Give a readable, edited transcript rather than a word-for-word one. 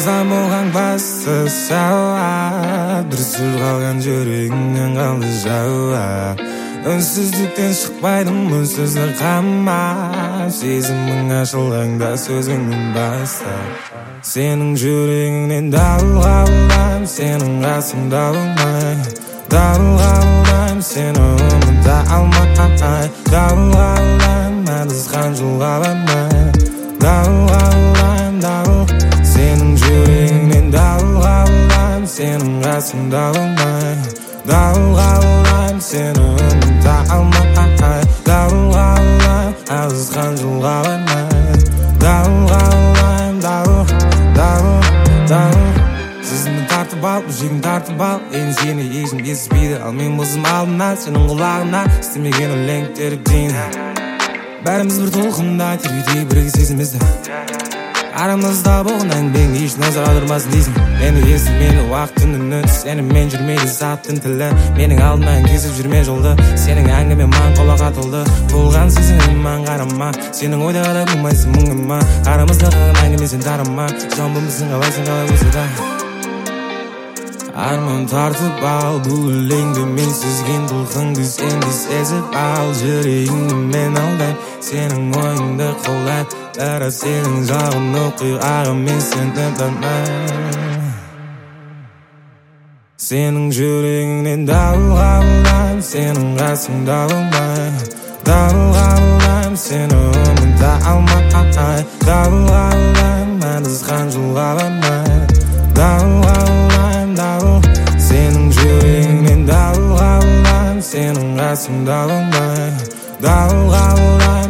Ырза болған басы сауа, дүрсіл қалған жүрегіңнен қалды жауа. Үнсіздіктен шықпайдым үнсіздік қамап, сезімің ашылғанда сөзіңнің баса. Сенің жүрегіңнен дауыл қабылдайм, сенің қасыңда болмай. Дауыл қабылдайм, сені ұмыта алмай. Дауыл қабылдайм, адасқан жолға бармай. Дауыл қабылдайм, дауыл. Сенің жүрегіңнен дауыл қабылдайм, сенің қасыңда болмай. Дауыл қабылдайм, сені ұмыта алмай. Дауыл қабылдайм, адасқан жолға бармай. Дауыл қабылдайм, дауыл, дауыл, дауыл. Сезімді тартып ал, жүрегін тартып ал. Енді сені ешкім естіспейді, ал мен болсам алдымнан сенің құлағына істемеген өлең теріп дейін. Бәріміз бір толқында тербетейік бірге сезімізді. Арамызда болған әңгімең еш назар аудармасын дейсің. Енді естіп мені уақыттың үні, сенімен жүрмейді заттың тілі. Менің алдымнан кесіп жүрме жолды, сенің әңгіме маған құлаққа толды. Толған сезімім маған қарама, сенің ойда қалай болмайсың мұңыма. Арамызда қалған әңгіме сен тарама, жамбымызың қалайсың қалай болса да. Арман тартып ал, бұл өлеңді мен сезген толқынды сен де сезіп ал. Жүрегіңді мен алдайм, сенің ойыңды қолдайм. Бәрі сенің жағын оқиғаға мен сені танымайм. Сенің жүрегіңнен дауыл қабылдайм, сенің қасыңда болмай. Дауыл қабылдайм, сені ұмыта алмай. Дауыл қабылдайм, адасқан жолға бармай. Дауыл қабылдайм, дауыл. Сенің жүрегіңнен дауыл қабылдайм, сенің қасыңда болмай. Дауыл қабылдайм.